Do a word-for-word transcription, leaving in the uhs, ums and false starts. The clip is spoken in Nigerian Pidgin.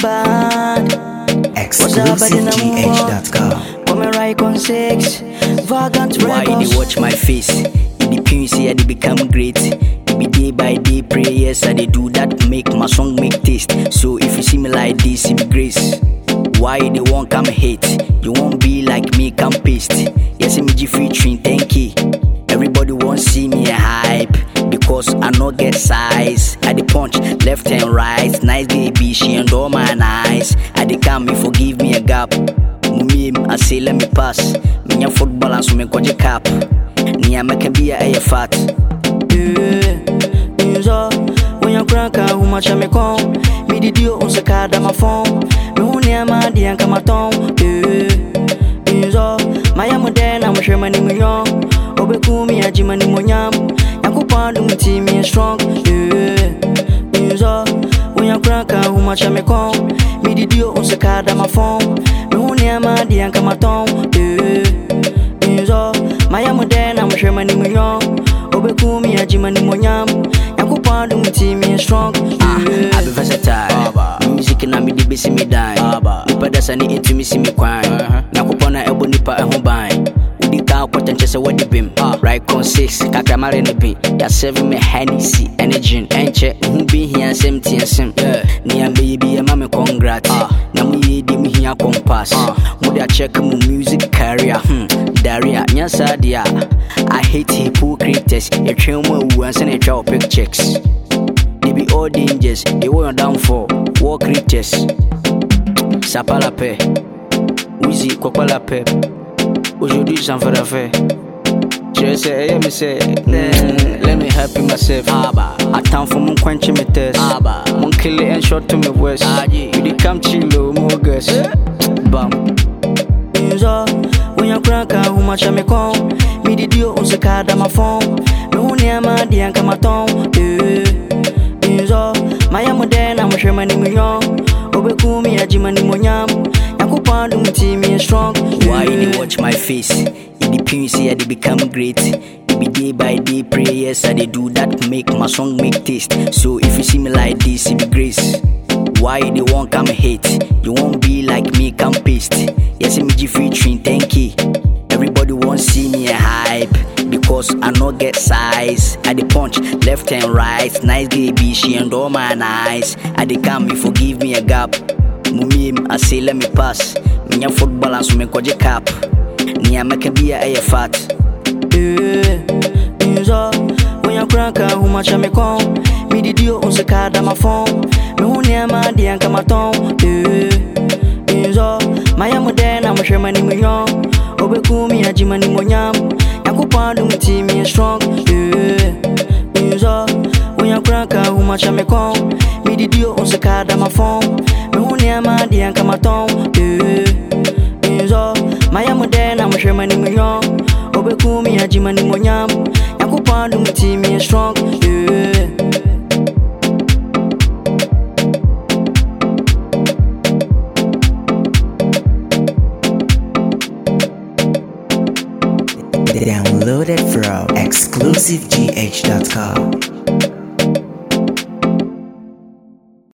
bad. exclusive g h dot com. Come right on six, Vagant Why Records. they watch my face? In the P C, I they become great. It be day by day prayers, I they do that make my song make taste. So if you see me like this, it be grace. Why they won't come hate? You won't be like me, come paste. Yes, me G featuring ten K. Everybody won't see me a hype because I no get size. I the punch left and right. Nice baby, she and all my nice. I the come me forgive me a gap. Mumim, I say let me pass. Me a football and so me go cap. Ni a can be a air fat. Yeah, so when you crank out, who much I me come? Me the deal on the card on my phone. Me who near my dear and come at home. Yeah, so my am then I'm sure my name is young. Obekumi a jimani monyam. Yakupandu mti me strong. Yeah, so when you crank out, who much I me come? Me the deal on the card on my phone. Me who near my dear and come at home. Yeah, so my am then I'm sure my name is young. Obekumi a jimani monyam. Yakupandu mti me strong. Ah, I be versatile. Music na me di besi me die. Nipa dasa ni into me see me kwine. Nakupona ebo nipa ehun ban. Udi ka kwata nchese wadi bim. Right on six, kakra mare ne bin. Ya seven me Hennessy, energy enche. Hu bi hia seventy sim. Ni ambe ye bi e ma me congrats. Na mu ye di me hia compass. Mu da check mu music career. Hmm, Daria nyasa dia. I hate hypocrites. You train mu wu anse na twa pick checks. They be all dangers, they want down for war creatures. Sapala pe, Wheezy Kopala pe. Aujourd'hui j'en fais l'affaire. Je sais, yeah, me say, mm, let me happy myself. I time for mon quench me test. Mon kill it and short to me west. You dey come chill, more guess. Bam. So when you crank out, who much I me come? Me the deal on the card on my phone. Me who near my dear and come at home. So my am then I'm sure my name is young. Obekumi a jimani monyam. Yakupandu mti me strong. Why they watch my face? In the P C, I they become great. It be day by day prayers, I they do that make my song make taste. So if you see me like this, it be grace. Why they won't come hate? You won't be like me, come paste. Yes, me G featuring ten K. Everybody won't see me a hype because I no get size. I the punch left and right. Nice baby, she and all my nice. I the come me forgive me a gap. Mumim, I say let me pass. Me a football and so me go cap. Ni a can be a air fat. Yeah, so when you crank out, who much I me come? Me the deal on the card on my phone. Me who near my dear and come at home. Yeah, so my am then I'm sure my name is young. Obekumi a jimani monyam. Yakupandu mti me strong. Yeah, so when you crank out, who much I me come? Me the deal on the card on my phone. Me who near my dear and come at home. Yeah, so my am then I'm sure my name is young. Obekumi a jimani monyam. Yakupandu mti me strong. Yeah. Download it from exclusive g h dot com.